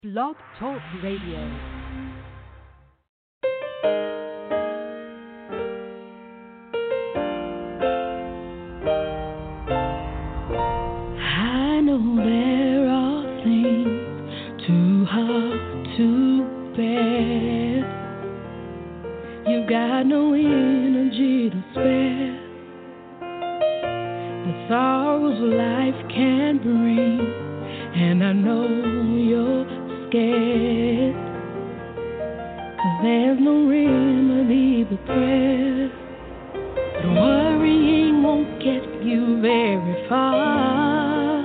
Blog Talk Radio. I know there are things too hard to bear. You got no energy to spare. The sorrows life can bring, and I know you're scared. 'Cause there's no remedy but prayer. But worrying won't get you very far.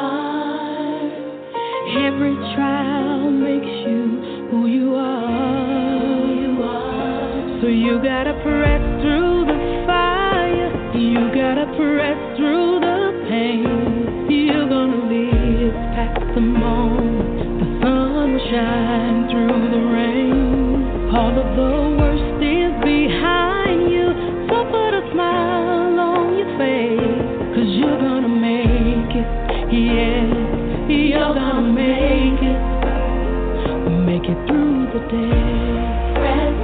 Every trial makes you who you are. So you gotta press through the fire. You gotta press through the pain. You're gonna live past the moment. The sun will shine through the rain. All of the worst is behind you. So put a smile on your face. 'Cause you're gonna make it. Yeah, you're gonna make it. Make it through the day. Press,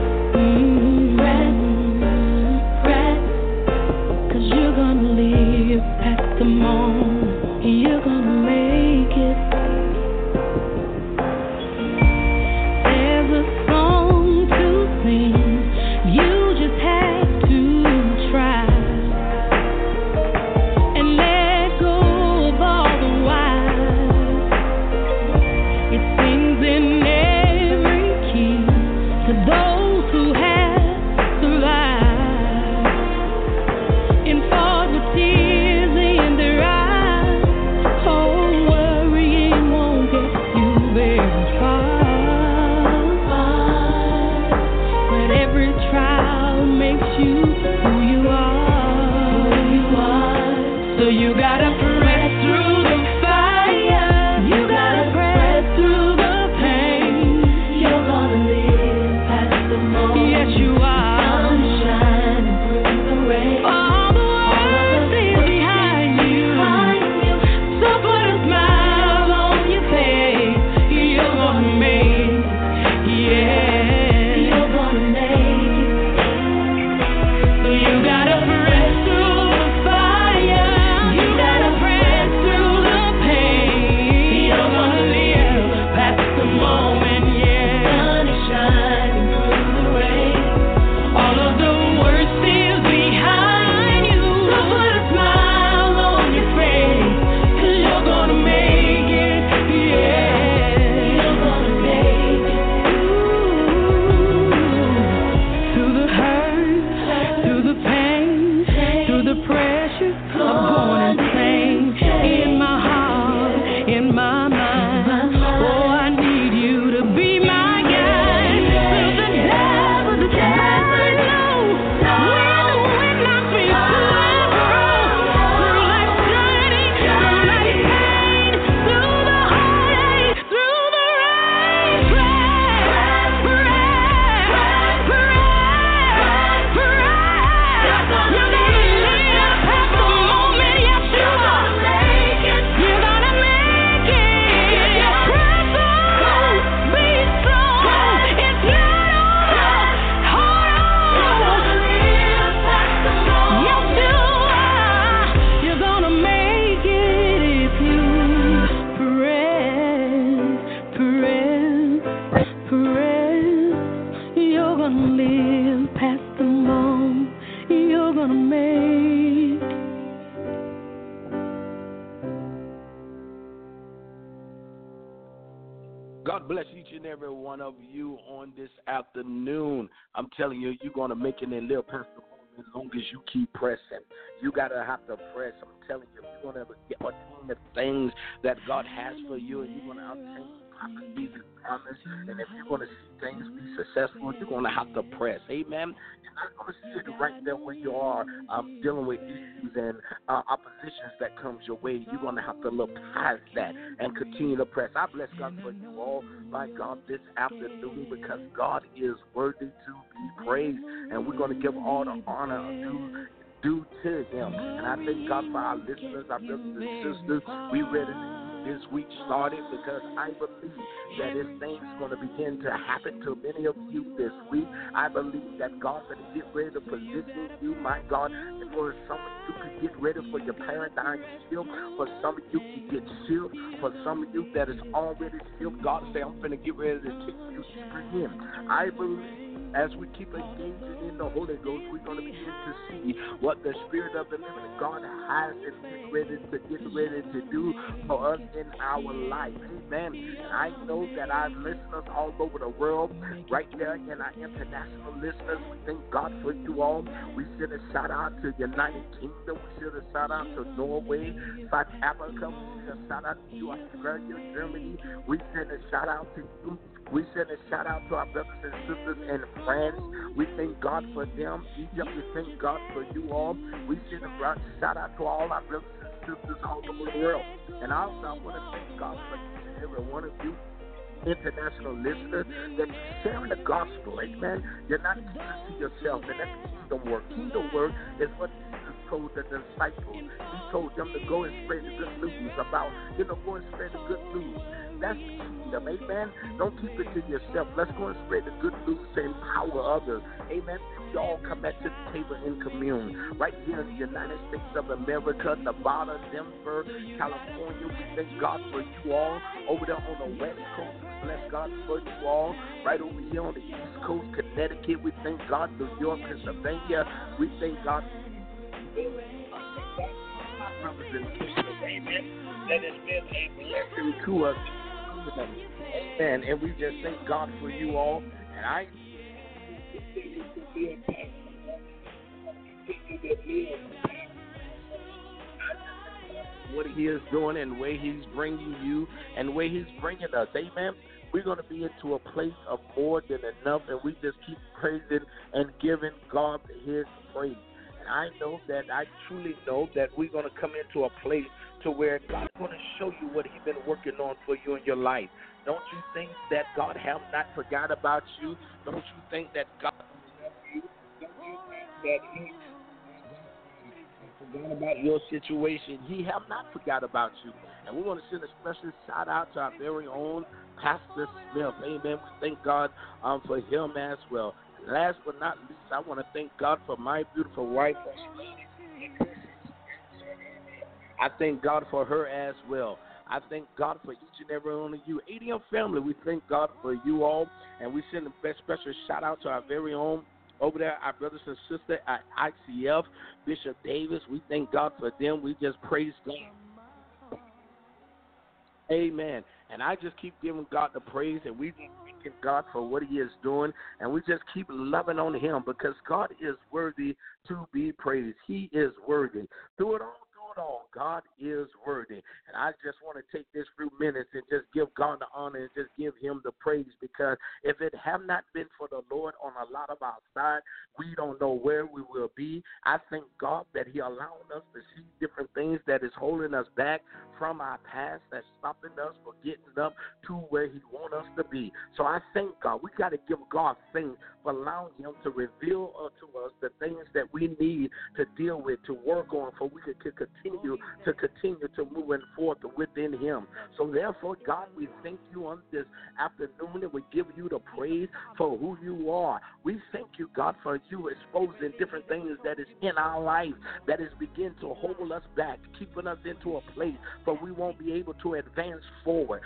press. 'Cause you're gonna live past the moment. You're gonna make it. There's a song to sing. You just have to try and let go of all the whys. It sings in every key to those who have survived and fought with tears in their eyes. Oh, worrying won't get you very far. But every trial makes you who you are. So you gotta press through the fire. You gotta press through the pain. You're gonna live past the moment. Yes, you are. Sun shining through the rain. All the world is behind you. So put a smile on your face. You're gonna make it. Yeah, you're gonna make it. So you gotta press through the fire. You gotta press through the pain. You're gonna live past the moment. Yeah, sun is shining through the rain. All of the worst is behind you. So put a smile on your face. 'Cause you're gonna make it. Yeah, you're gonna make it. Through the hurt, through the pain, through the pressure of going insane. In my heart, in my mind. Oh, I need you to be my guide. Through the devil, the devil knows. When I feel through life's journey, through life's pain, through the heartache, through the rain. Press, you're gonna live past the moment. Yes, you are. You're gonna make it. Press on, be strong. It's not over. Hold on. Yes, you are. You're gonna make it if you press. You're gonna live past the moment. You're gonna make. God bless each and every one of you on this afternoon. I'm telling you, you're going to make it in little personal as long as you keep pressing. You got to have to press. I'm telling you, you're going to attain the things that God has for you, and you're going to obtain prophecies and promise. And if you're going to see things be successful, you're going to have to press. Amen. You're not going to see it right there where you are dealing with issues and oppositions that comes your way. You're going to have to look past that and continue to press. I bless God for you all, my God, this afternoon, because God is worthy to be praised, and we're going to give all the honor due to Him. And I thank God for our listeners, our brothers and sisters. We ready to this week started, because I believe that this thing's going to begin to happen to many of you this week. I believe that God's going to get ready to position you, my God, for some of you to get ready for your paradigm shift, for some of you to get shift, for some of you that is already shift. God say, I'm going to get ready to take you to Him. I believe as we keep engaging in the Holy Ghost, we're going to begin to see what the Spirit of the living God has and get ready to do for us in our life. Amen. And I know that our listeners all over the world, right there in our international listeners, we thank God for you all. We send a shout out to United Kingdom. We send a shout out to Norway, South Africa. We send a shout out to you, Australia, Germany. We send a shout out to you. We send a shout out to our brothers and sisters in France. We thank God for them. Egypt, we thank God for you all. We send a shout out to all our brothers and sisters all over the world. And also, I want to thank God for each and every one of you international listeners that you're sharing the gospel. Amen. You're not keeping it to yourself, and that's kingdom work. Kingdom work is what Jesus told the disciples. He told them to go and spread the good news about, go and spread the good news. That's the kingdom, amen. Don't keep it to yourself. Let's go and spread the good news to empower others, amen. We all come back to the table and commune. Right here in the United States of America, Nevada, Denver, California, we thank God for you all. Over there on the West Coast, we bless God for you all. Right over here on the East Coast, Connecticut, we thank God. New York, Pennsylvania, we thank God. Brothers and sisters, amen. That has been a blessing to us. Amen. And we just thank God for you all. And I what He is doing and where He's bringing you and where He's bringing us. Amen. We're going to be into a place of more than enough, and we just keep praising and giving God His praise. And I truly know that we're going to come into a place to where God's going to show you what He's been working on for you in your life. Don't you think that God have not forgot about you? Don't you think that God loves you? Don't you think that He forgot about your situation? He have not forgot about you. And we want to send a special shout out to our very own Pastor Smith. Amen. We thank God for him as well. Last but not least, I want to thank God for my beautiful wife. I thank God for her as well. I thank God for each and every one of you. ADM family, we thank God for you all. And we send a special shout out to our very own over there, our brothers and sisters at ICF, Bishop Davis. We thank God for them. We just praise God. Amen. And I just keep giving God the praise, and we just thanking God for what He is doing, and we just keep loving on Him because God is worthy to be praised. He is worthy. Through it all, God is worthy. And I just want to take this few minutes and just give God the honor and just give Him the praise, because if it have not been for the Lord on a lot of our side, we don't know where we will be. I thank God that He allowed us to see different things that is holding us back from our past, that's stopping us from getting up to where He wants us to be. So I thank God. We got to give God thanks for allowing Him to reveal to us the things that we need to deal with, to work on, for we could continue to move forth within Him. So therefore, God, we thank you on this afternoon, and we give you the praise for who you are. We thank you, God, for you exposing different things that is in our life that is begin to hold us back, keeping us into a place where we won't be able to advance forward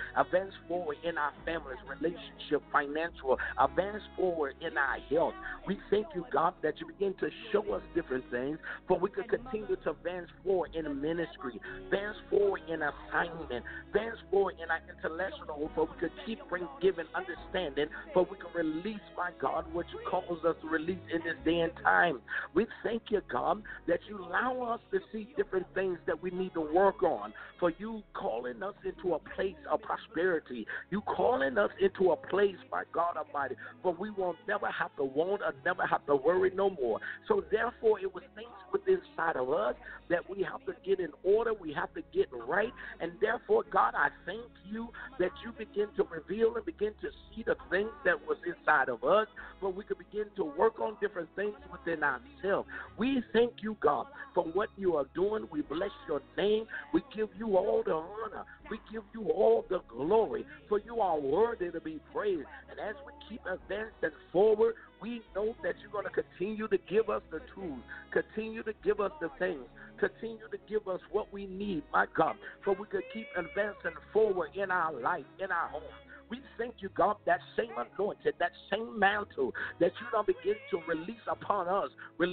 in our families, relationship, financial, advance forward in our health. We thank you, God, that you begin to show us different things, for we could continue to advance forward in ministry, advance forward in assignment, advance forward in our intellectual, for we could keep giving understanding, for we can release, my God, what you cause us to release in this day and time. We thank you, God, that you allow us to see different things that we need to work on, for you calling us into a place of prosperity. You calling us into a place, my God Almighty, for we will never have to want or never have to worry no more. So therefore, it was things within inside of us that we have to get in order, we have to get right, and therefore, God, I thank you that you begin to reveal and begin to see the things that was inside of us, but we could begin to work on different things within ourselves. We thank you, God, for what you are doing. We bless your name. We give you all the honor. We give you all the glory, for you are worthy to be praised. And as we keep advancing forward, we know that you're going to continue to give us the tools, continue to give us the things, continue to give us what we need, my God, for we could keep advancing forward in our life, in our home. We thank you, God, that same anointing, that same mantle that you don't begin to release upon us,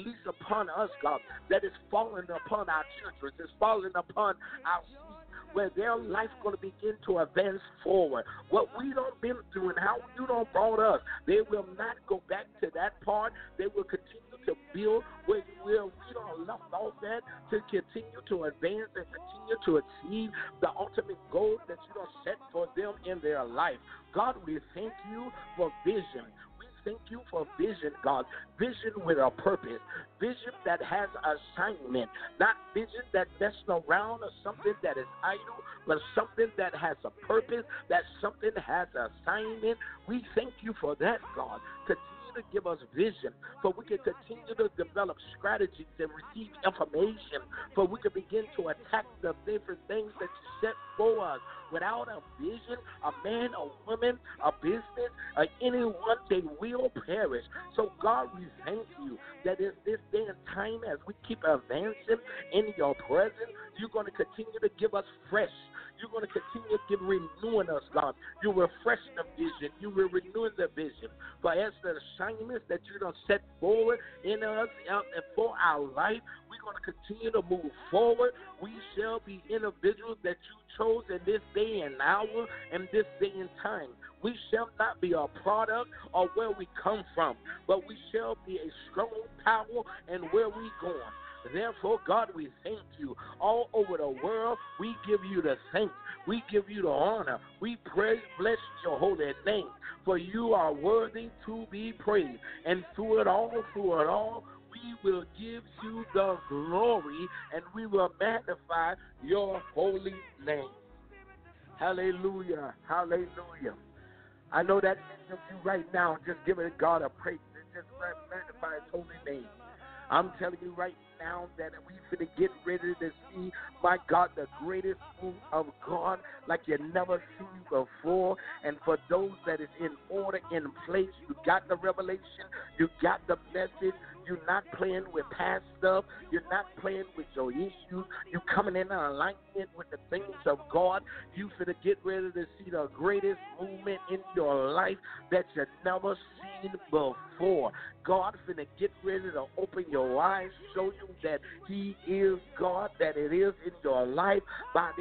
God, that is falling upon our children, it's falling upon our seed, where their life going to begin to advance forward. What we don't been through and how you don't brought us, they will not go back to that part. They will continue to build where we don't left off at, to continue to advance and continue to achieve the ultimate goal that you don't set for them in their life. God, we thank you for vision. Thank you for vision, God. Vision with a purpose. Vision that has assignment. Not vision that messing around or something that is idle, but something that has a purpose, that something has assignment. We thank you for that, God. Continue to give us vision, for we can continue to develop strategies and receive information, for we can begin to attack the different things that you set for us. Without a vision, a man, a woman, a business, anyone, they will perish. So, God, we thank you that in this day and time, as we keep advancing in your presence, you're going to continue to give us fresh. You're going to continue to renewing us, God. You're refreshing the vision. You're renewing the vision. For as the assignments that you're going to set forward in us and for our life, we're going to continue to move forward. We shall be individuals that you chose in this day and hour and this day and time. We shall not be a product of where we come from, but we shall be a strong power and where we going. Therefore, God, we thank you. All over the world, we give you the thanks. We give you the honor. We praise, bless your holy name, for you are worthy to be praised. And through it all, we will give you the glory, and we will magnify your holy name. Hallelujah. Hallelujah. I know that many of you right now just giving God a praise and just magnify his holy name. I'm telling you right now that we finna get ready to see, my God, the greatest move of God like you never seen before. And for those that is in order, in place, you got the revelation, you got the message. You're not playing with past stuff. You're not playing with your issues. You're coming in alignment with the things of God. You finna get ready to see the greatest movement in your life that you never seen before. God finna get ready to open your eyes, show you that he is God, that it is in your life by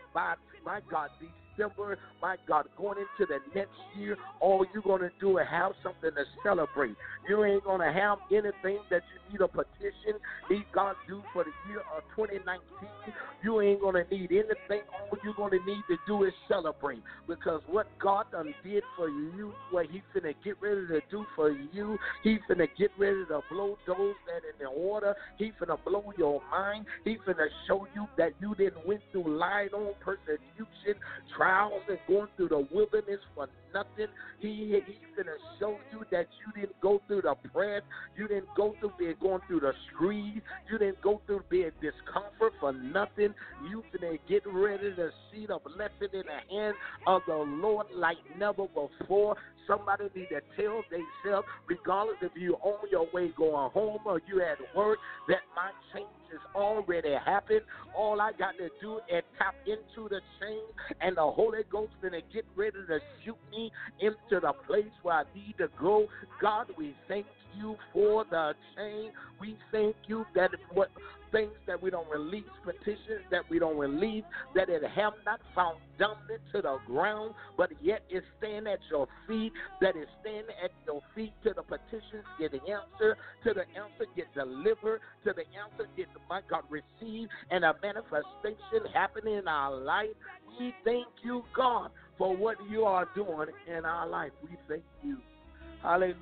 my God, December, my God, going into the next year, all you're going to do is have something to celebrate. You ain't going to have anything that you need a petition, need God do for the year of 2019. You ain't going to need anything. All you're going to need to do is celebrate, because what God done did for you, what he finna get ready to do for you, he finna get ready to blow those that in the order. He finna blow your mind. He finna show you that you didn't went through light on persecution, trials, and going through the wilderness for nothing. He finna show you that you didn't go through the press. You didn't go through going through the squeeze. You didn't go through being discomfort for nothing. You finna get ready to see the blessing in the hand of the Lord like never before. Somebody need to tell themselves, regardless if you're on your way going home or you at work, that my change has already happened. All I got to do is tap into the change, and the Holy Ghost is going to get ready to shoot me into the place where I need to go. God, we thank you for the change. We thank you that what things that we don't release, petitions that we don't release, that it have not found dominant to the ground, but yet it's staying at your feet, that is staying at your feet till the petitions get answered, till the answer get delivered, till the answer get, my God, received, and a manifestation happening in our life. We thank you, God, for what you are doing in our life. We thank you. Hallelujah.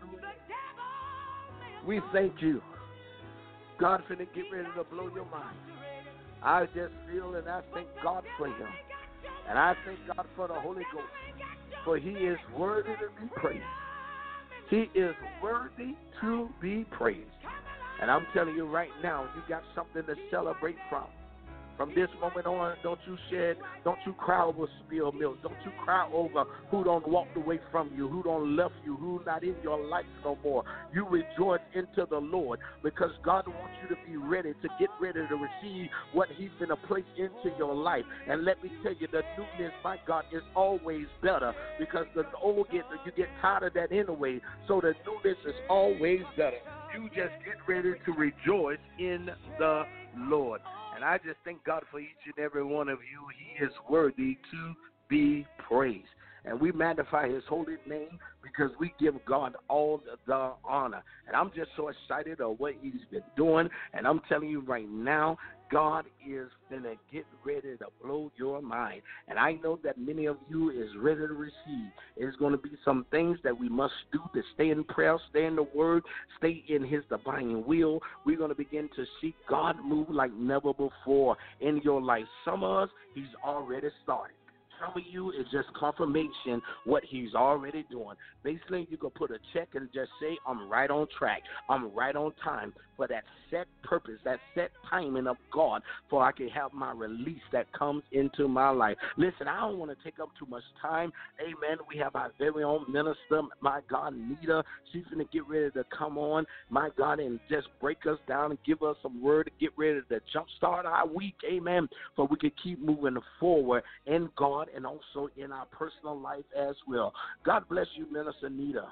We thank you. God finna get ready to blow your mind. I just feel and I thank God for him. And I thank God for the Holy Ghost. For he is worthy to be praised. He is worthy to be praised. And I'm telling you right now, you got something to celebrate from. From this moment on, don't you cry over spilled milk. Don't you cry over who don't walked away from you, who don't left you, who not in your life no more. You rejoice into the Lord because God wants you to be ready, to get ready to receive what he's going to place into your life. And let me tell you, the newness, my God, is always better because the old you get tired of that anyway. So the newness is always better. You just get ready to rejoice in the Lord. And I just thank God for each and every one of you. He is worthy to be praised. And we magnify his holy name because we give God all the honor. And I'm just so excited of what he's been doing. And I'm telling you right now, God is going to get ready to blow your mind. And I know that many of you is ready to receive. There's going to be some things that we must do to stay in prayer, stay in the word, stay in his divine will. We're going to begin to see God move like never before in your life. Some of us, he's already started. Some of you is just confirmation what he's already doing. Basically, you can put a check and just say, I'm right on track. I'm right on time for that set purpose, that set timing of God for I can have my release that comes into my life. Listen, I don't want to take up too much time. Amen. We have our very own minister, my God, Nita. She's going to get ready to come on, my God, and just break us down and give us some word to get ready to jumpstart our week. Amen. So we can keep moving forward in God and also in our personal life as well. God bless you, Minister Nita.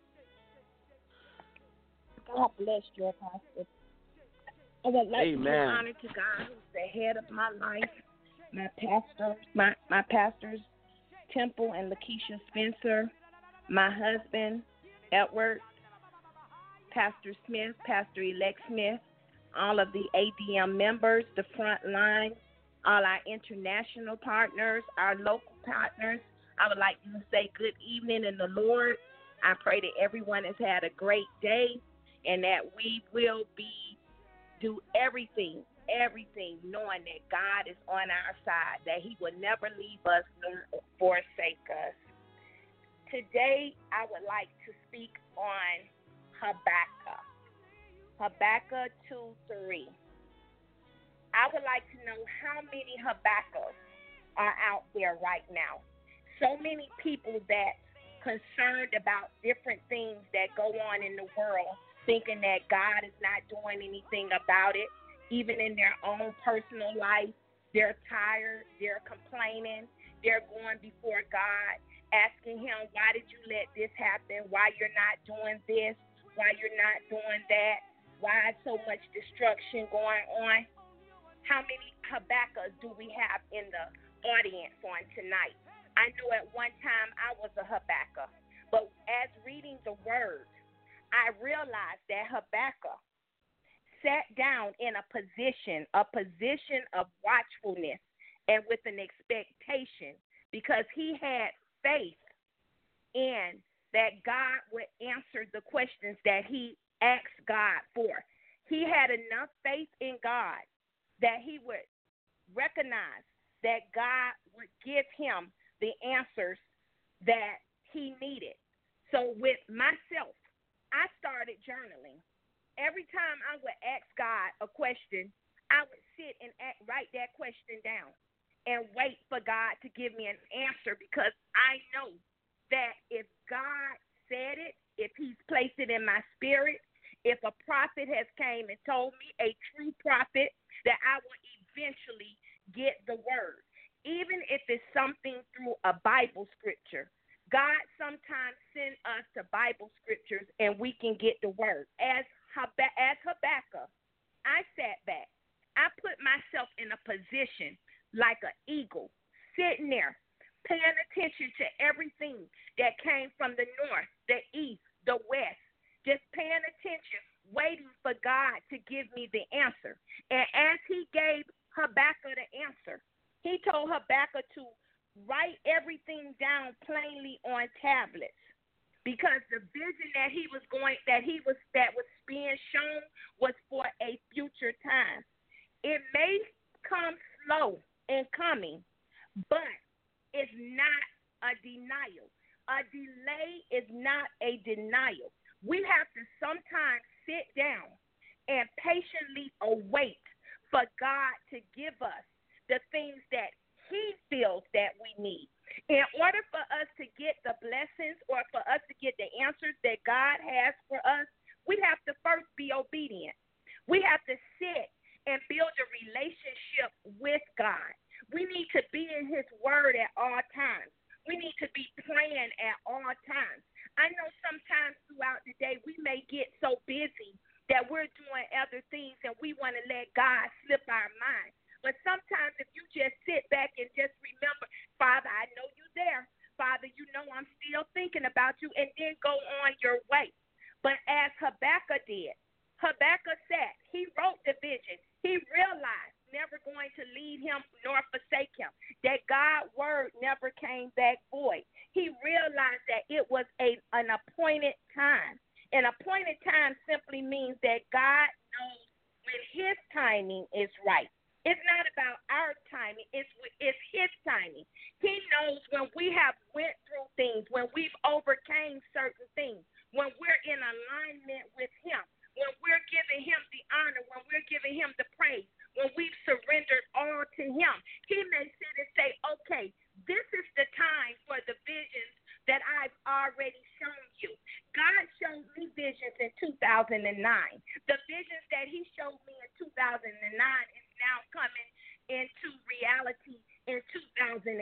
God bless you, Apostle. I would like Amen. to give honor to God, who's the head of my life, my pastors, Temple and Lakeisha Spencer, my husband, Edward, Pastor Smith, Pastor-elect Smith, all of the ADM members, the front line, all our international partners, our local partners. I would like to say good evening in the Lord. I pray that everyone has had a great day and that we will do everything, knowing that God is on our side, that he will never leave us nor forsake us. Today, I would like to speak on Habakkuk. Habakkuk 2:3. I would like to know how many Habakkuk are out there right now. So many people that concerned about different things that go on in the world, thinking that God is not doing anything about it. Even in their own personal life, they're tired, they're complaining, they're going before God, asking him, why did you let this happen? Why you're not doing this? Why you're not doing that? Why so much destruction going on? How many Habakkuk do we have in the audience on tonight? I know at one time I was a Habakkuk, but as reading the word, I realized that Habakkuk sat down in a position of watchfulness and with an expectation because he had faith in that God would answer the questions that he asked God for. He had enough faith in God that he would recognize that God would give him the answers that he needed. So with myself, I started journaling. Every time I would ask God a question, I would sit and write that question down and wait for God to give me an answer because I know that if God said it, if he's placed it in my spirit, if a prophet has came and told me, a true prophet, that I will eventually get the word. Even if it's something through a Bible scripture, God sometimes sends us to Bible scriptures and we can get the word. As Habakkuk, I sat back. I put myself in a position like an eagle, sitting there, paying attention to everything that came from the north, the east, the west, just paying attention, waiting for God to give me the answer. And as he gave Habakkuk the answer, he told Habakkuk to write everything down plainly on tablets because the vision that was being shown was for a future time. It may come slow in coming, but it's not a denial. A delay is not a denial. We have to sometimes sit down and patiently await for God to give us the things that he feels that we need. In order for us to get the blessings or for us to get the answers that God has for us, we have to first be obedient. We have to sit and build a relationship with God. We need to be in his word at all times. We need to be praying at all times. I know sometimes throughout the day we may get so busy that we're doing other things and we want to let God slip our mind. But sometimes if you just sit back and just remember, Father, I know you're there. Father, you know I'm still thinking about you, and then go on your way. But as Habakkuk did, Habakkuk said, he wrote the vision. He realized never going to lead him nor forsake him, that God's word never came back void. He realized that it was an appointed time. An appointed time simply means that God knows when his timing is right. It's not about our timing. It's his timing. He knows when we have went through things, when we've overcame certain things, when we're in alignment with him, when we're giving him the honor, when we're giving him the praise, when we've surrendered all to him. He may sit and say, okay, this is the time for the visions that I've already shown you. God showed me visions in 2009. The visions that he showed me in 2009 is now coming into reality in 2018.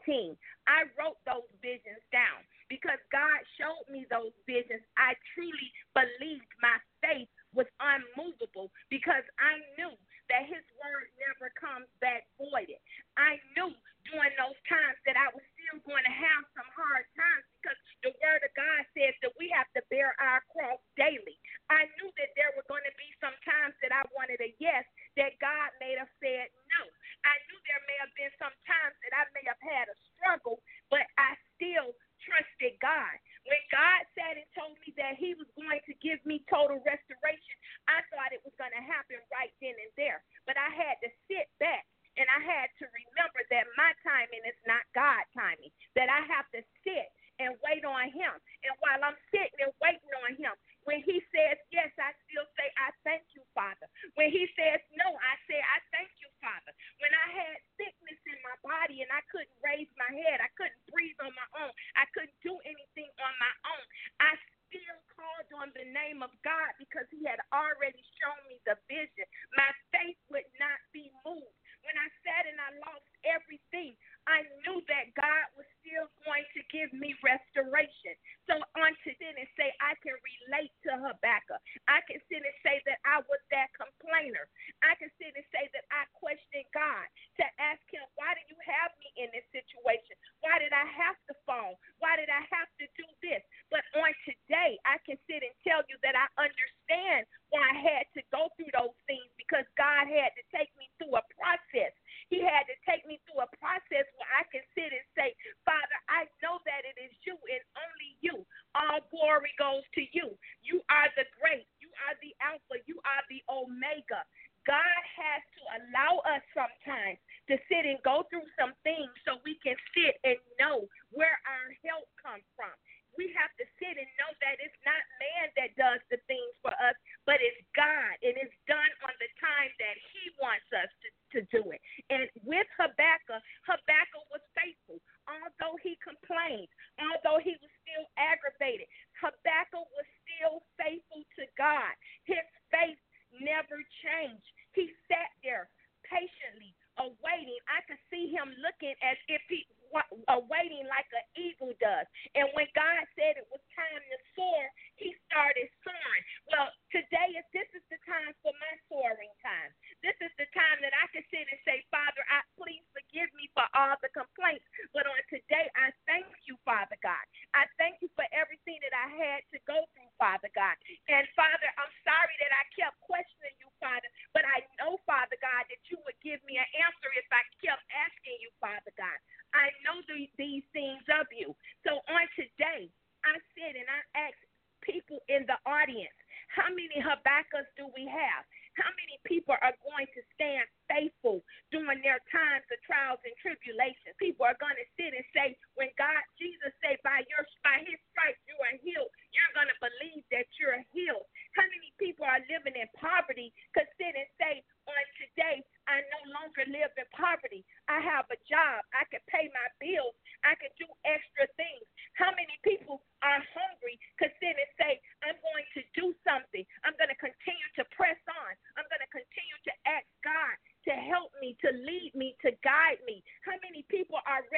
I wrote those visions down because God showed me those visions. I truly believed my faith was unmovable because I knew that his word never comes back voided. I knew during those times that I was still going to have some hard times because the word of God says that we have to bear our cross daily. I knew that there were going to be some times that I wanted a yes, that God may have said no. I knew there may have been some times that I may have had a struggle, but I still trusted God. When God said and told me that he was going to give me total restoration, I thought it was going to happen right then and there. But I had to sit back and I had to remember that my timing is not God's timing, that I have to sit and wait on him. And while I'm sitting and waiting on him, when he says yes, I still say, I thank you, Father. When he says no, I say, I thank you, Father. When I had sickness in my body and I couldn't raise my head, I couldn't breathe on my own, I couldn't do anything on my own, I still called on the name of God because he had already shown me the vision. My faith would not be moved. When I sat and I lost everything, I knew that God was still going to give me restoration. So on to sit and say, I can relate to Habakkuk. I can sit and say that I was that complainer. I can sit and say that I questioned God to ask him, why did you have me in this situation? Why did I have to fall? Why did I have to do this? But on today, I can sit and tell you that I understand why I had to go through those things because God had to take me through a process. He had to take me through a process where I can sit and say, Father, I know that it is you and only you. All glory goes to you. You are the great. You are the Alpha. You are the Omega. God has to allow us sometimes to sit and go through some things so we can sit and know where our help comes from. We have to sit and know that it's not man that does the things for us, but it's God, and it's done on the time that he wants us to do it. And with Habakkuk, Habakkuk was faithful. Although he complained, although he was still aggravated, Habakkuk was still faithful to God. His faith never changed. He sat there patiently, awaiting. I could see him looking as if he awaiting like an eagle does. And when God said it was time to soar, he started soaring. Well, today, if this is the time for my soaring time, this is the time that I can sit and say, Father, please forgive me for all the complaints. But on today, I thank you, Father God. I thank you for everything that I had to go through, Father God. And Father, I'm sorry that I kept questioning you, Father, but I know, Father God, that you would give me an answer if I kept asking you, Father God. I know these things of you. So on today, I sit and I ask people in the audience, how many Habakkuk's do we have? How many people are going to stand faithful during their times of trials and tribulations? People are going to sit and say, when Jesus said, by his stripes you are healed, you're going to believe that you're healed. How many people are living in poverty could sit and say, on today, I no longer live in poverty.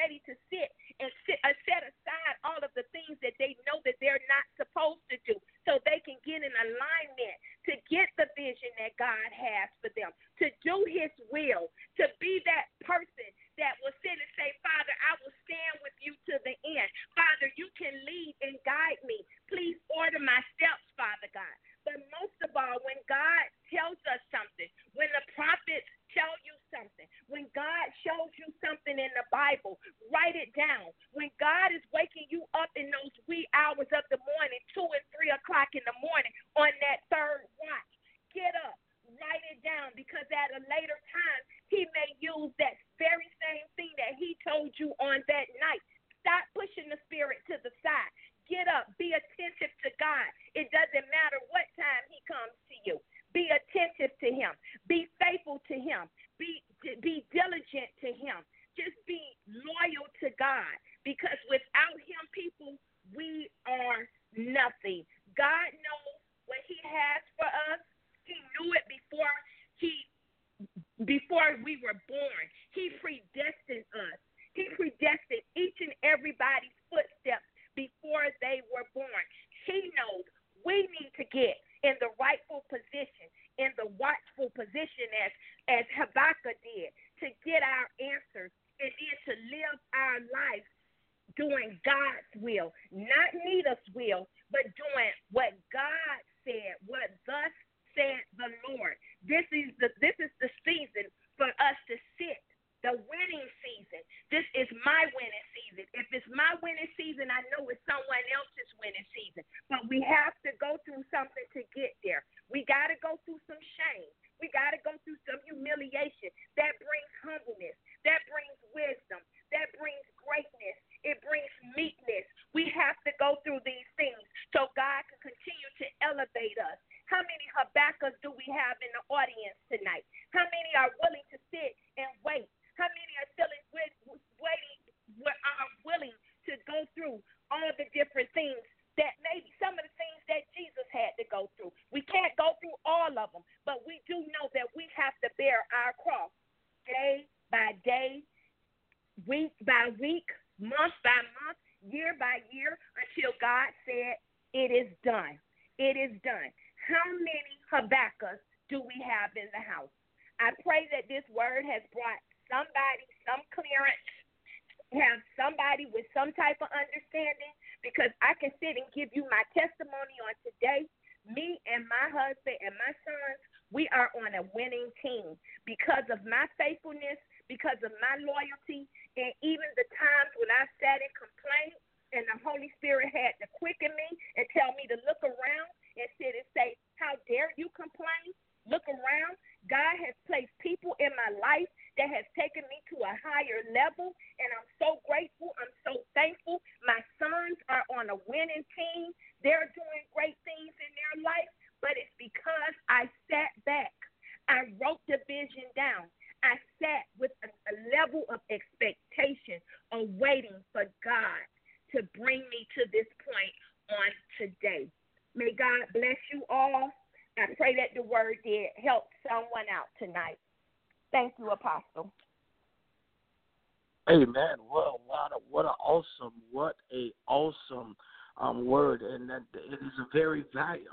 ready to set aside all of the things that they know that they're not supposed to do, so they can get in alignment to get the vision that God has for them, to do his will, to be that person that will sit and say, Father, I will stand with you to the end. Father, you can lead and guide me. Please order my steps, Father God. But most of all, when God tells us something, when the prophets tell you something, when God shows you something in the Bible, write it down. When God is waking you up in those wee hours of the morning, 2 and 3 o'clock in the morning, on that third watch, get up, write it down, because at a later time, he may use that very same thing that he told you on that night. Stop pushing the spirit to the side. Get up. Be attentive to God. It doesn't matter what time he comes to you. Be attentive to him. Be faithful to him. Be diligent to him. Just be loyal to God, because without him, people, we are nothing. God knows what he has for us. He knew it before we were born. He predestined us. He predestined each and everybody's footsteps before they were born. He knows we need to get in the rightful position, in the watchful position as Habakkuk did, to get our answers and then to live our life doing God's will, not Nita's will, but doing what God said, what thus said the Lord. This is the season for us to sit. The winning season. This is my winning season. If it's my winning season, I know it's someone else's winning season. But we have to go through something to get there. We got to go through some shame. We got to go through some humiliation. That brings humbleness. That brings wisdom. That brings greatness. It brings meekness. We have to go through these things so God can continue to elevate us. How many Habakkuk's do we have in the audience tonight? How many are willing to sit and wait? How many are still willing to go through all the different things that maybe some of the things that Jesus had to go through? We can't go through all of them, but we do know that we have to bear our cross day by day, week by week, month by month, year by year, until God said, it is done. It is done. How many Habakkuk's do we have in the house? I pray that this word has brought somebody some clearance, have somebody with some type of understanding, because I can sit and give you my testimony on today. Me and my husband and my sons, we are on a winning team because of my faithfulness, because of my loyalty, and even the times when I sat and complained and the Holy Spirit had to quicken me and tell me to look around and sit and say, how dare you complain? Look around. God has placed people in my life that has taken me to a higher level, and I'm so grateful. I'm so thankful. My sons are on a winning team. They're doing great things in their life, but it's because I sat back. I wrote the vision down. I sat with a level of expectation of waiting for God to bring me to this point on today. May God bless you all. I pray that the word did help someone out tonight. Thank you, Apostle. Amen. Well, what an awesome word, and that it is a very valid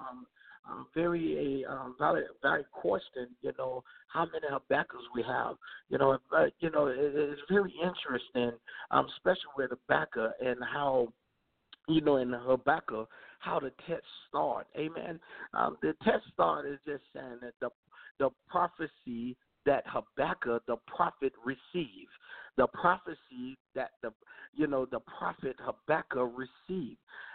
question. You know, how many Habakkuk's we have. It's very interesting, especially with Habakkuk and how, in Habakkuk, how the text start. Amen. The text start is just saying that the prophecy that Habakkuk, the prophet, received. The prophecy that the prophet Habakkuk received.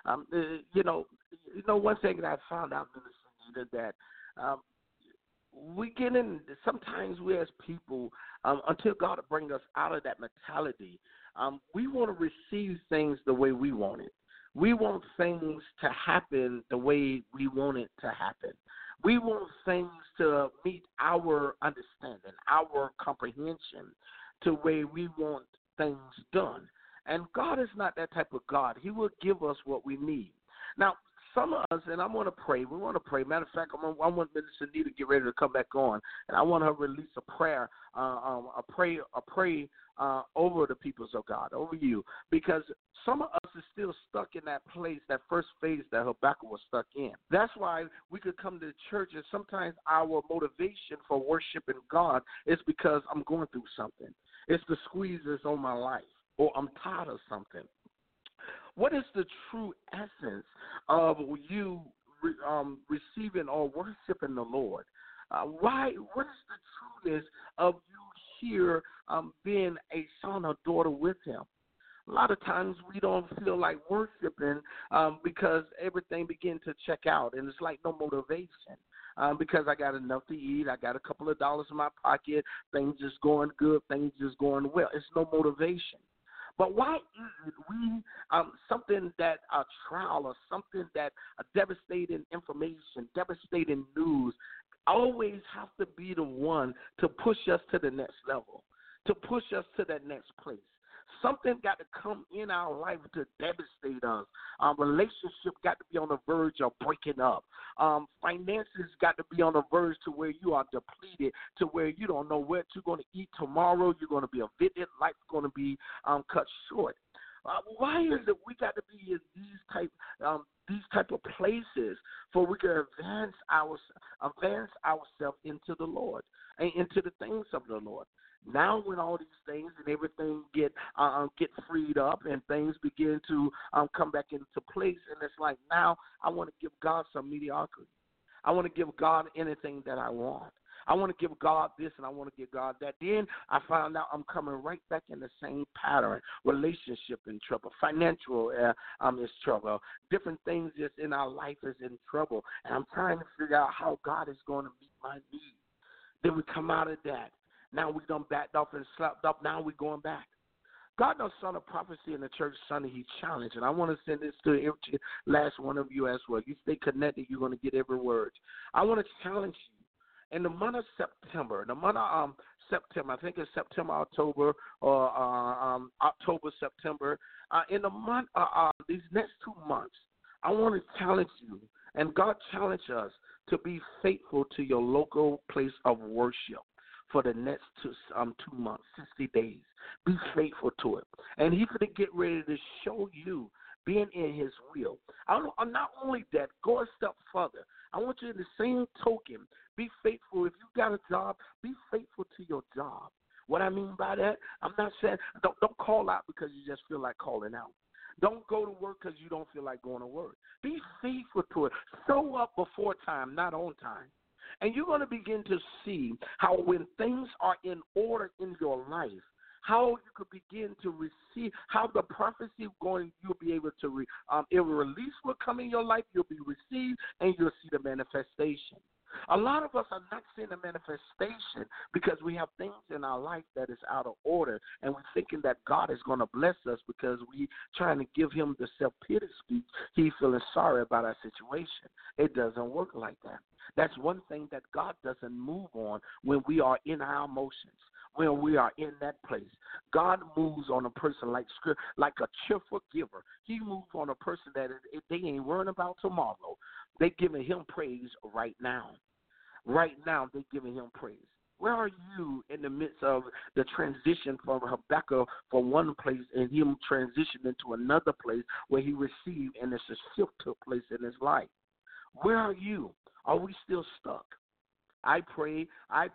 One thing that I found out, Minister Nita, that we get in, sometimes we as people, until God bring us out of that mentality, we want to receive things the way we want it. We want things to happen the way we want it to happen. We want things to meet our understanding, our comprehension, to where we want things done. And God is not that type of God. He will give us what we need. Now, some of us, and I want to pray. We want to pray. Matter of fact, I want Minister Nita to get ready to come back on, and I want her to release a prayer, a prayer over the peoples of God, over you, because some of us is still stuck in that place, that first phase that Habakkuk was stuck in. That's why we could come to church, and sometimes our motivation for worshiping God is because I'm going through something. It's the squeezes on my life, or I'm tired of something. What is the true essence of you receiving or worshiping the Lord? What is the trueness of you here being a son or daughter with Him? A lot of times we don't feel like worshiping because everything begins to check out, and it's like no motivation. Because I got enough to eat, I got a couple of dollars in my pocket, things just going good, things just going well. It's no motivation. But why is it we something that a trial or something that a devastating information, devastating news always have to be the one to push us to the next level, to push us to that next place? Something got to come in our life to devastate us. Relationship got to be on the verge of breaking up. Finances got to be on the verge to where you are depleted, to where you don't know what you're going to eat tomorrow. You're going to be evicted. Life's going to be cut short. Why is it we got to be in these type of places for we can advance ourselves into the Lord and into the things of the Lord? Now when all these things and everything get freed up and things begin to come back into place, and it's like now I want to give God some mediocrity. I want to give God anything that I want. I want to give God this and I want to give God that. Then I found out I'm coming right back in the same pattern. Relationship in trouble. Financial is trouble. Different things just in our life is in trouble. And I'm trying to figure out how God is going to meet my needs. Then we come out of that. Now we done backed off and slapped up. Now we're going back. God knows Son of Prophecy in the church Sunday, He challenged. And I want to send this to every last one of you as well. You stay connected, you're going to get every word. I want to challenge you. In the month of September, I think it's September, October, or October, September. In the month, these next 2 months, I want to challenge you, and God challenged us to be faithful to your local place of worship for the next 2 months, 60 days. Be faithful to it. And He's going to get ready to show you being in His will. Not only that, go a step further. I want you in the same token, be faithful. If you got a job, be faithful to your job. What I mean by that, I'm not saying don't call out because you just feel like calling out. Don't go to work because you don't feel like going to work. Be faithful to it. Show up before time, not on time. And you're going to begin to see how when things are in order in your life, how you could begin to receive, how the prophecy you'll be able to, it will release will come in your life, you'll be received, and you'll see the manifestation. A lot of us are not seeing the manifestation because we have things in our life that is out of order, and we're thinking that God is going to bless us because we trying to give Him the self-pity speech. He's feeling sorry about our situation. It doesn't work like that. That's one thing that God doesn't move on when we are in our emotions, when we are in that place. God moves on a person like a cheerful giver. He moves on a person that they ain't worrying about tomorrow. They giving Him praise right now. Right now, they're giving Him praise. Where are you in the midst of the transition from Habakkuk from one place and him transitioning into another place where he received and it's a shift took place in his life? Where are you? Are we still stuck? I pray,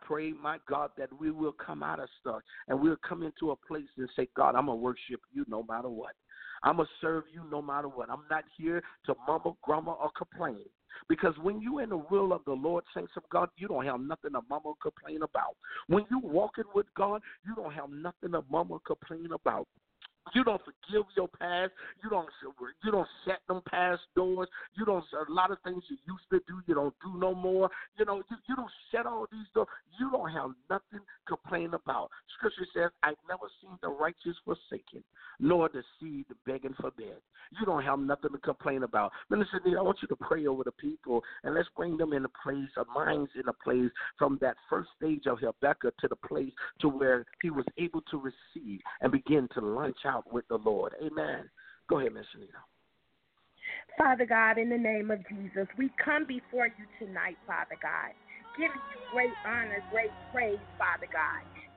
my God, that we will come out of stuck and we'll come into a place and say, God, I'm going to worship you no matter what. I'm going to serve you no matter what. I'm not here to mumble, grumble, or complain. Because when you're in the will of the Lord, saints of God, you don't have nothing to mumble, complain about. When you're walking with God, you don't have nothing to mumble, complain about. You don't forgive your past. You don't shut them past doors. You don't, a lot of things you used to do, you don't do no more. You don't shut all these doors. You don't have nothing to complain about. Scripture says, I've never seen the righteous forsaken, nor the seed begging for bread. You don't have nothing to complain about. Minister Nita, I want you to pray over the people, and let's bring them in a place, our minds in a place from that first stage of Habakkuk to the place to where he was able to receive and begin to launch out with the Lord. Amen. Go ahead, Miss Anita. Father God, in the name of Jesus, we come before you tonight, Father God, giving you great honor, great praise, Father God,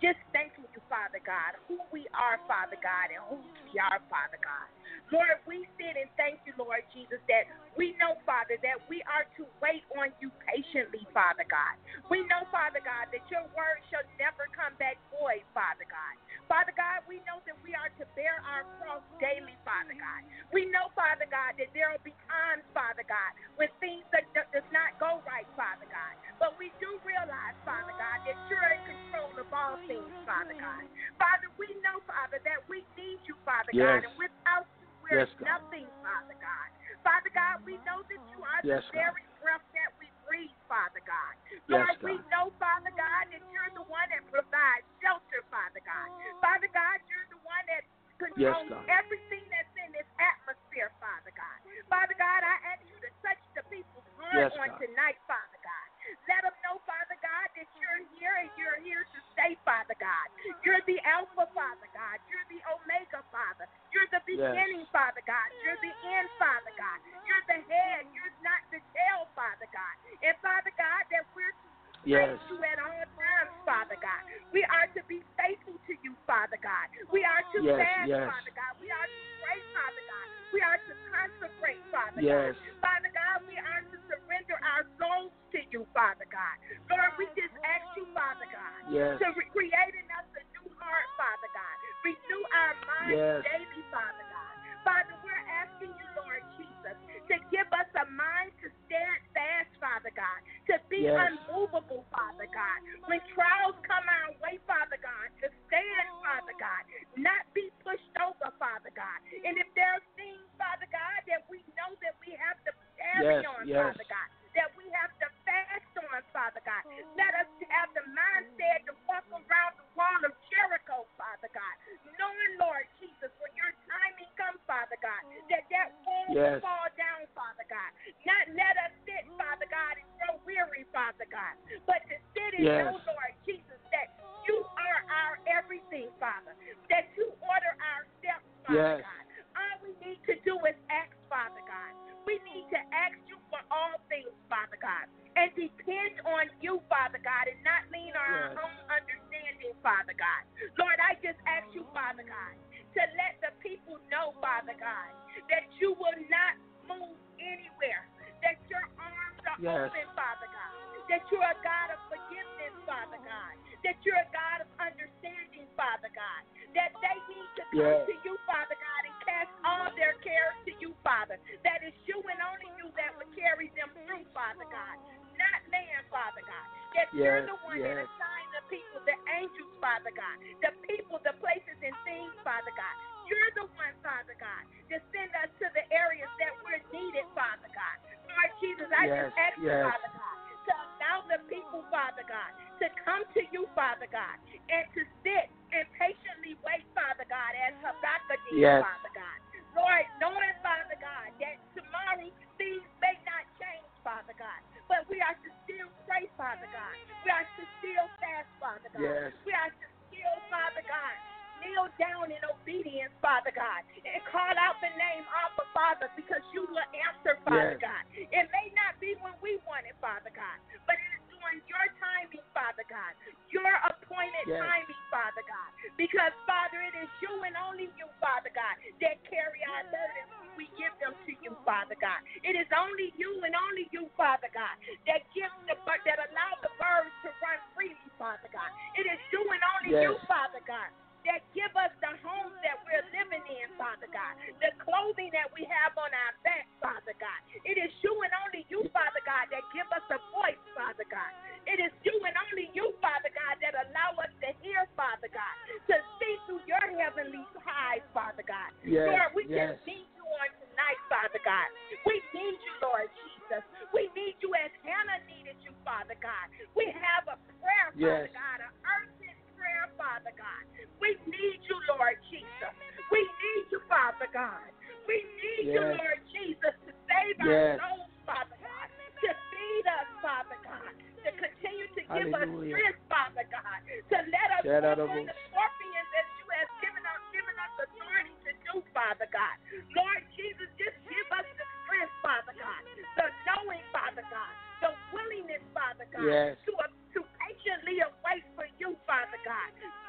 just thanking you, Father God, who we are, Father God, and who we are, Father God. Lord, we sit and thank you, Lord Jesus, that we know, Father, that we are to wait on you patiently, Father God. We know, Father God, that your word shall never come back void, Father God. Father God, we know that we are to bear our cross daily, Father God. We know, Father God, that there will be times, Father God, when things does not go right, Father God. But we do realize, Father God, that you're in control of all things, Father God. Father, we know, Father, that we need you, Father God, and without you, we're nothing, Father God. Father God, we know that you are the very breath that we breathe, Father God. Lord, we know, Father God, that you're the one that provides shelter, Father God. Father God, you're the one that controls everything that's in this atmosphere, Father God. Father God, I ask you to touch the people's heart on tonight, Father God. Let them know, Father God, that you're here and you're here to stay, Father God. You're the Alpha, Father God. You're the Omega, Father. You're the beginning, Father God. You're the end, Father God. You're the head. You're not the tail, Father God. And, Father God, that we're to praise you at all times, Father God. We are to be faithful to you, Father God. We are to fast, Father God. We are to pray, Father God. We are to consecrate, Father God. Father God, we are to surrender our souls to you, Father God. Lord, we just ask you, Father God, to create in us a new heart, Father God. Renew our minds daily, Father God. Father, we're asking you, Lord Jesus, to give us a mind to stand fast, Father God, to be unmovable, Father God. When trials come our way, Father God, to stand, Father God, not be pushed over, Father God. And if there are things, Father God, that we know that we have to carry on, Father God, that we have to fast on, Father God, let us have the mindset to walk around the wall of Jericho, Father God, knowing, Lord Jesus, when your timing comes, Father God, that wall will fall down, Father God. Not let us sit, Father God, and grow weary, Father God, but to sit and know, Lord Jesus, that you are our everything, Father, that you order our steps, Father God. All we need to do is ask, Father God. We need to ask you for all things, Father God, and depend on you, Father God, and not lean on our own understanding, Father God. Lord, I just ask you, Father God, to let the people know, Father God, that you will not move anywhere, that your arms are open, Father God, that you're a God of forgiveness, Father God, that you're a God of understanding, Father God, that they need to come to you, Father God, and cast all their cares to you, Father, that it's you and only you that will carry them through, Father God, not man, Father God, that you're the one that assigned the people, the angels, Father God, the people, the places and things, Father God. You're the one, Father God, to send us to the areas that we're needed, Father God. Lord Jesus, I just ask you, Father God, to allow the people, Father God, to come to you, Father God, and to sit and patiently wait, Father God, as Habakkuk did, Father God. Lord, knowing, Father God, that tomorrow things may not change, Father God, but we are to still pray, Father God. We are to still fast, Father God. We are to still, Father God, kneel down in obedience, Father God, and call out the name Abba, Father, because you will answer, Father God. It may not be when we want it, Father God, but it is during your timing, Father God, your appointed timing, Father God, because, Father, it is you and only you, Father God, that carry our burdens when we give them to you, Father God. It is only you and only you, Father God, that allow the birds to run freely, Father God. It is you and only you, Father God, that give us the homes that we're living in, Father God, the clothing that we have on our back, Father God. It is you and only you, Father God, that give us a voice, Father God. It is you and only you, Father God, that allow us to hear, Father God, to see through your heavenly eyes, Father God. Lord, we just need you on tonight, Father God. We need you, Lord Jesus. We need you as Hannah needed you, Father God. We have a prayer, Father God, an urgent prayer, Father God. We need you, Lord Jesus. We need you, Father God. We need you, Lord Jesus, to save our souls, Father God, to feed us, Father God, to continue to give us strength, Father God, to let us walk on the scorpions as you have given us authority to do, Father God. Lord Jesus, just give us the strength, Father God, the knowing, Father God, the willingness, Father God, to patiently await for you, Father God.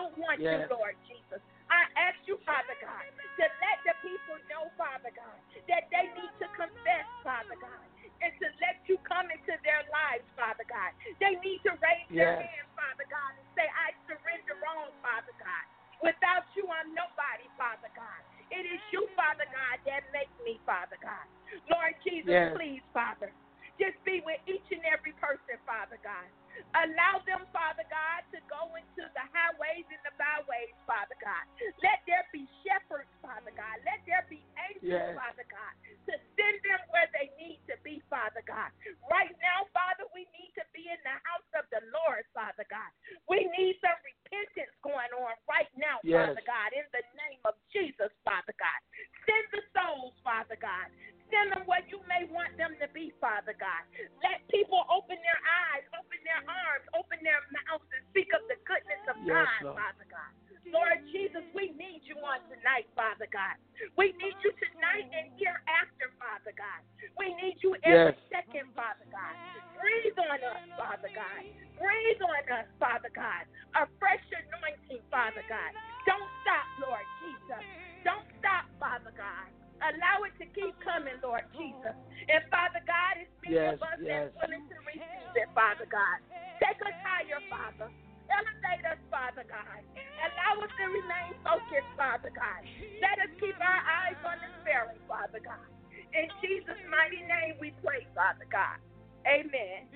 don't want you, Lord Jesus. I ask you, Father God, to let the people know, Father God, that they need to confess, Father God, and to let you come into their lives, Father God. They need to raise their hand, Father God, and say, I surrender all, Father God. Without you, I'm nobody, Father God. It is you, Father God, that makes me, Father God. Lord Jesus, please, Father, just be with each and every person, Father God. Allow them, Father God, to go into the highways and the byways, Father God. Let there be shepherds, Father God. Let there be angels, Father God, to send them where they need to be, Father God. Right now, Father, we need to be in the house of the Lord, Father God. We need some repentance going on right now, Father God, in the name of Jesus, Father God. Send the souls, Father God. Send them where you may want them to be, Father God. Let people open their eyes, open their arms, open their mouths, and speak of the goodness of God, Father God. Lord Jesus, we need you on tonight, Father God. We need you tonight and hereafter, Father God. We need you every second, Father God. Breathe on us, Father God. Breathe on us, Father God. A fresh anointing, Father God. Don't stop, Lord Jesus. Don't stop, Father God. Allow it to keep coming, Lord Jesus. And Father God, it's many of us that's willing to receive it, Father God. Take us higher, Father. Elevate us, Father God. Allow us to remain focused, Father God. Let us keep our eyes on the sparrow, Father God. In Jesus' mighty name we pray, Father God. Amen.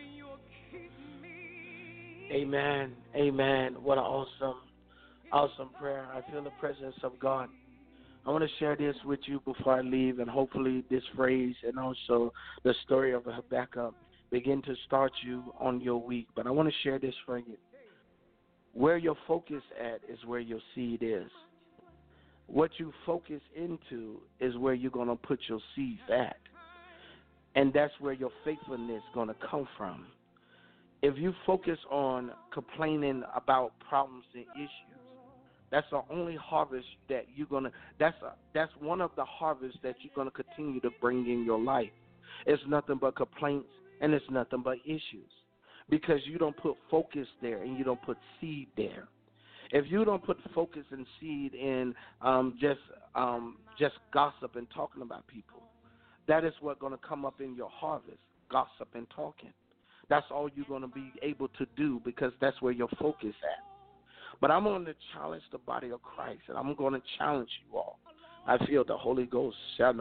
Amen. Amen. What an awesome prayer. I feel the presence of God. I want to share this with you before I leave, and hopefully this phrase and also the story of Habakkuk begin to start you on your week. But I want to share this for you. Where your focus at is where your seed is. What you focus into is where you're going to put your seeds at. And that's where your faithfulness is going to come from. If you focus on complaining about problems and issues, that's the only harvest that you're going to, that's one of the harvests that you're going to continue to bring in your life. It's nothing but complaints and it's nothing but issues because you don't put focus there and you don't put seed there. If you don't put focus and seed in just gossip and talking about people, that is what's going to come up in your harvest, gossip and talking. That's all you're going to be able to do because that's where your focus at. But I'm going to challenge the body of Christ, and I'm going to challenge you all. I feel the Holy Ghost. The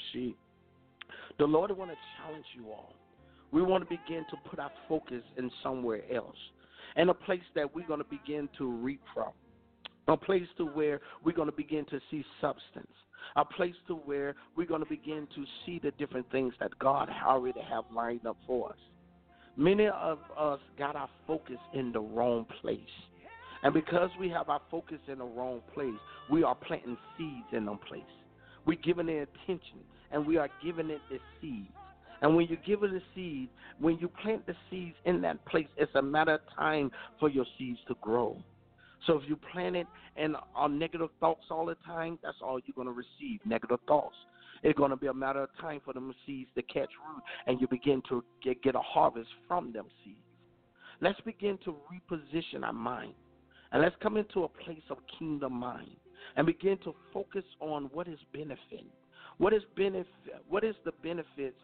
Lord want to challenge you all. We want to begin to put our focus in somewhere else, in a place that we're going to begin to reap from, a place to where we're going to begin to see substance, a place to where we're going to begin to see the different things that God already have lined up for us. Many of us got our focus in the wrong place. And because we have our focus in the wrong place, we are planting seeds in them place. We're giving it attention, and we are giving it the seeds. And when you give it a seed, when you plant the seeds in that place, it's a matter of time for your seeds to grow. So if you plant it and on negative thoughts all the time, that's all you're going to receive, negative thoughts. It's going to be a matter of time for them seeds to catch root, and you begin to get a harvest from them seeds. Let's begin to reposition our mind. And let's come into a place of kingdom mind and begin to focus on what is benefiting. What is the benefits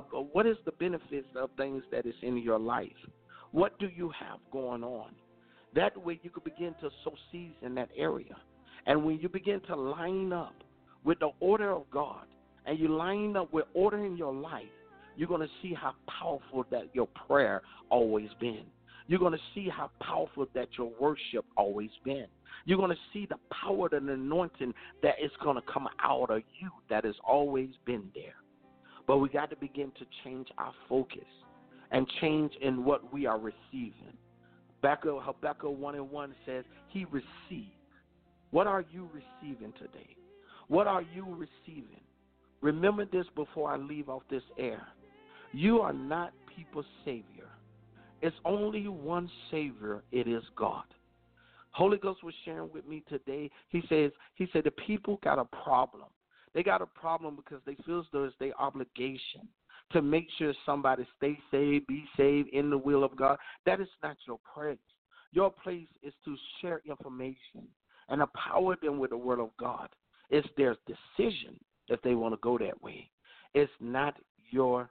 of things that is in your life? What do you have going on? That way you can begin to sow seeds in that area. And when you begin to line up with the order of God and you line up with order in your life, you're going to see how powerful that your prayer always been. You're going to see how powerful that your worship always been. You're going to see the power and anointing that is going to come out of you that has always been there. But we got to begin to change our focus and change in what we are receiving. Habakkuk 1:1 says, he received. What are you receiving today? What are you receiving? Remember this before I leave off this air. You are not people's savior. It's only one Savior. It is God. Holy Ghost was sharing with me today. He said the people got a problem. They got a problem because they feel as though it's their obligation to make sure somebody stay saved, be saved in the will of God. That is not your praise. Your place is to share information and empower them with the word of God. It's their decision if they want to go that way. It's not your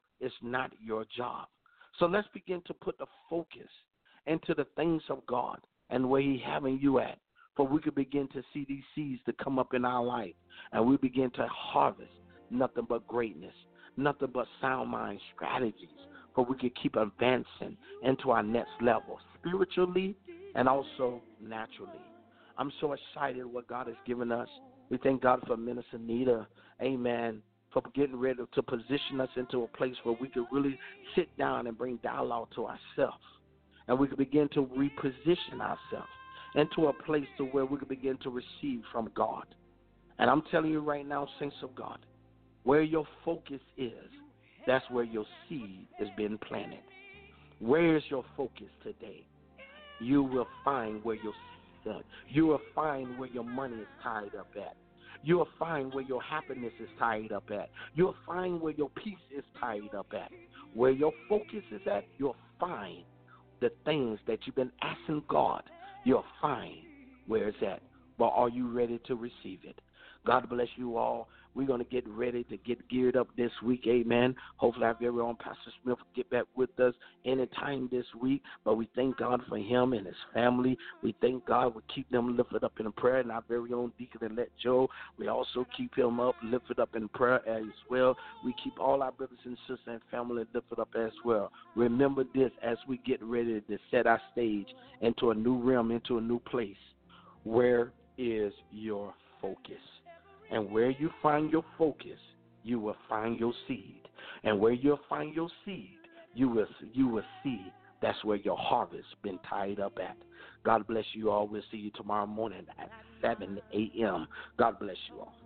job. So let's begin to put the focus into the things of God and where He having you at. For we could begin to see these seeds to come up in our life, and we begin to harvest nothing but greatness, nothing but sound mind strategies, for we could keep advancing into our next level, spiritually and also naturally. I'm so excited what God has given us. We thank God for Minister Nita, amen, for getting ready to position us into a place where we could really sit down and bring dialogue to ourselves, and we could begin to reposition ourselves into a place to where we could begin to receive from God. And I'm telling you right now, saints of God, where your focus is, that's where your seed is being planted. Where is your focus today? You will find where your seed is. You will find where your money is tied up at. You will find where your happiness is tied up at. You'll find where your peace is tied up at. Where your focus is at, you'll find the things that you've been asking God. You'll find where it's at. But are you ready to receive it? God bless you all. We're going to get ready to get geared up this week, amen. Hopefully our very own Pastor Smith will get back with us anytime this week. But we thank God for him and his family. We thank God we keep them lifted up in prayer. And our very own Deacon Elect Joe, we also keep him up, lifted up in prayer as well. We keep all our brothers and sisters and family lifted up as well. Remember this as we get ready to set our stage into a new realm, into a new place. Where is your focus? And where you find your focus, you will find your seed. And where you'll find your seed, you will see that's where your harvest been tied up at. God bless you all. We'll see you tomorrow morning at 7 a.m. God bless you all.